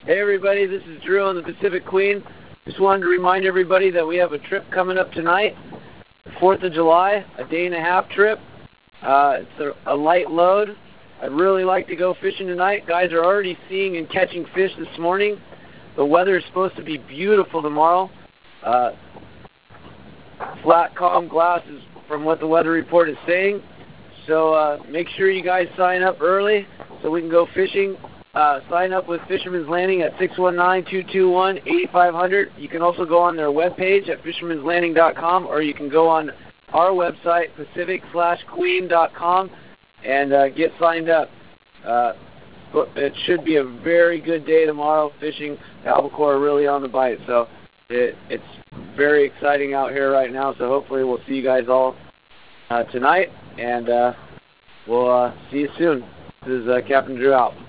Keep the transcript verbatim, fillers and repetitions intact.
Hey everybody, this is Drew on the Pacific Queen. Just wanted to remind everybody that we have a trip coming up tonight, the fourth of July, a day and a half trip. Uh, it's a, a light load. I'd really like to go fishing tonight. Guys are already seeing and catching fish this morning. The weather is supposed to be beautiful tomorrow. Uh, flat, calm glasses from what the weather report is saying. So uh, make sure you guys sign up early so we can go fishing. Uh, sign up with Fisherman's Landing at six one nine, two two one, eight five zero zero. You can also go on their webpage at fishermans landing dot com, or you can go on our website, pacific slash queen dot com, and uh, get signed up. Uh, it should be a very good day tomorrow fishing. The albacore are really on the bite, so it, it's very exciting out here right now. So hopefully we'll see you guys all uh, tonight, and uh, we'll uh, see you soon. This is uh, Captain Drew out.